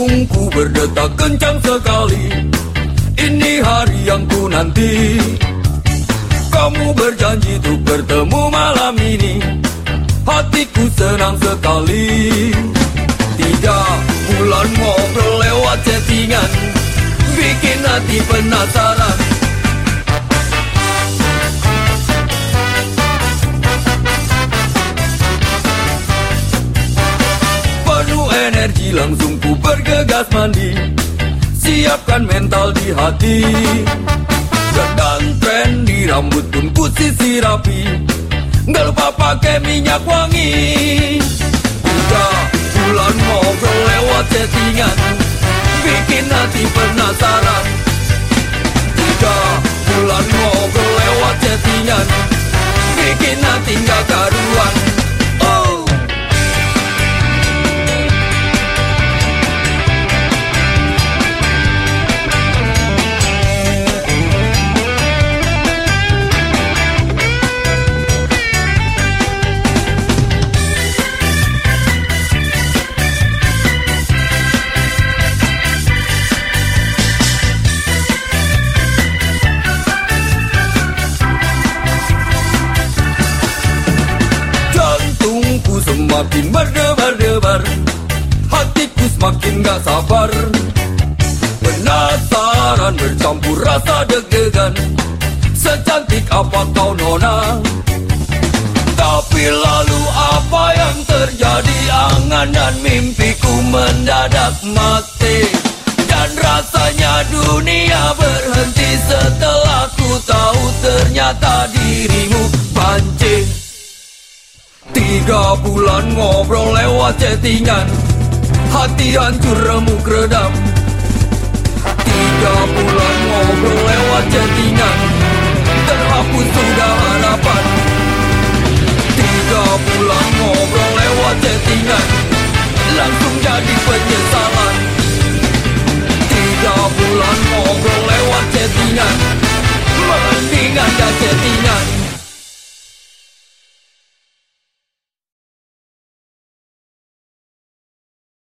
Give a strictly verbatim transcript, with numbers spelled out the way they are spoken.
Jantungku berdetak kencang sekali. Ini hari yang ku nanti. Kamu berjanji untuk bertemu malam ini. Hatiku senang sekali. Tiga bulan ngobrol lewat chattingan, bikin hati penasaran. Penuh energi langsung ku bergegas mandi. Siapkan mental di hati. Dan tren di rambut pun ku sisir rapi. Gak lupa pakai minyak wangi. Tiga bulan ngobrol lewat chattingan, bikin hati penasaran. Tiga bulan ngobrol lewat chattingan, bikin hati gak karuan. Oh. Semakin berdebar-debar, hatiku semakin gak sabar. Penasaran bercampur rasa deg-degan. Secantik apa kau nona? Tapi lalu apa yang terjadi? Angan dan mimpiku mendadak mati. Dan rasanya dunia berhenti setelah ku tahu ternyata dirimu pancing. Tiga bulan ngobrol lewat chattingan, hati hancur remuk redam. Tiga bulan ngobrol lewat chattingan, terhapus sudah harapan. Tiga bulan ngobrol lewat chattingan, langsung jadi penyesalan. Tiga bulan ngobrol lewat chattingan, mending ada chattingan.